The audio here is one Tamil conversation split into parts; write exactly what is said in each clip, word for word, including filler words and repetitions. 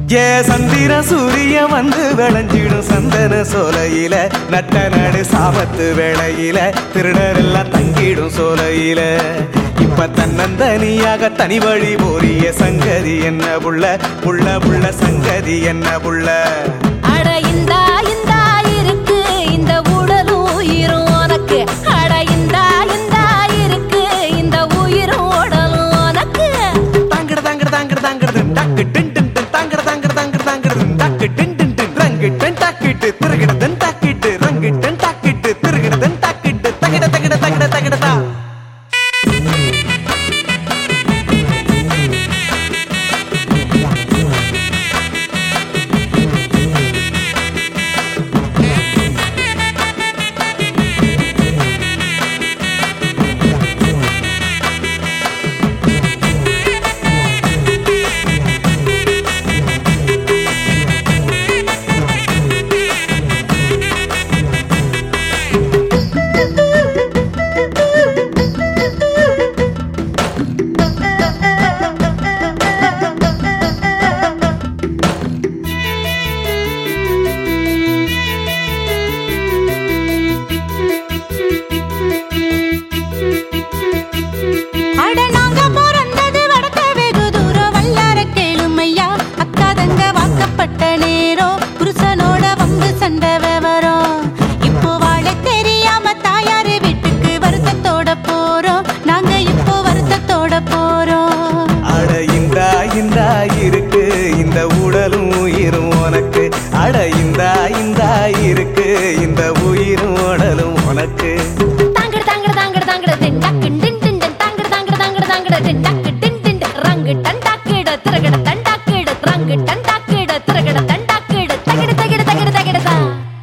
ஏ சந்திர சூரிய வந்து விளைஞ்சிடும் சந்தன சோலையில நட்ட நடு சாமத்து வேளையில திருடர் எல்லாம் தங்கிடும் சோலையில இப்ப தன்னந்தனியாக தனி வழி போறிய சங்கதி என்ன புள்ள புள்ள புள்ள சங்கதி என்ன புள்ள அட இந்தா இந்தா இருக்கு இந்த உடலும் உயிரும் உனக்கு அட இந்தா இந்தா இருக்கு இந்த உயிரும் உடலும் உனக்கு தாங்கட தாங்கட தாங்கட தாங்கட டக்கு டின் டின் டின் தாங்கட தாங்கட தாங்கட தாங்கட டக்கு டின் டின் டின் ரங்கு டன் டக்கிட்டு திருகிட தன் டக்கிட்டு ரங்கு டன் டக்கிட்டு திருகிட தன் டக்கிட்டு தகட தகட தகட தகட தா இருக்கு இந்த உடலும் உயிரும் உனக்கு அட இந்தா இந்தா இருக்கு இந்த உயிரும் உடலும் உனக்கு தாங்கட தாங்கட தாங்கட தாங்கட டின் டக்கு டின் டின் தாங்கட தாங்கட தாங்கட தாங்கட டின் டக்கு டின் டின் ரங்கு டன் டக்கிட திருகட டன் டக்கிட ரங்கு டன் டக்கிட திருகட டன் டக்கிட தகட தகட தகட தகட தா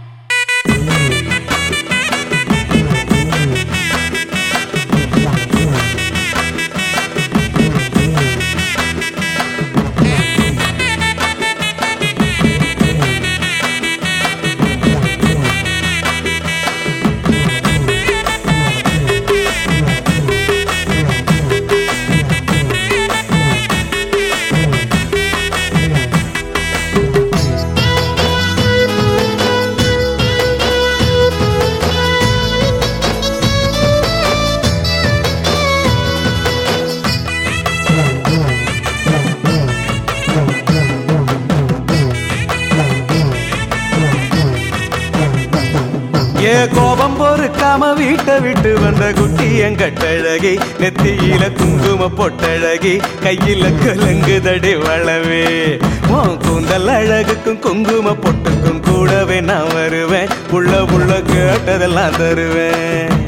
ஏ கோபம் பொறுக்காம வீட்டை விட்டு வந்த குட்டி எங்கட்டழகி நெத்தியில குங்கும பொட்டழகி கையில கலங்குதடி வளவே உன் கூந்தல் அழகுக்கும் குங்கும பொட்டுக்கும் கூடவே நான் வருவேன் புள்ள புள்ள கேட்டதெல்லாம் தருவேன்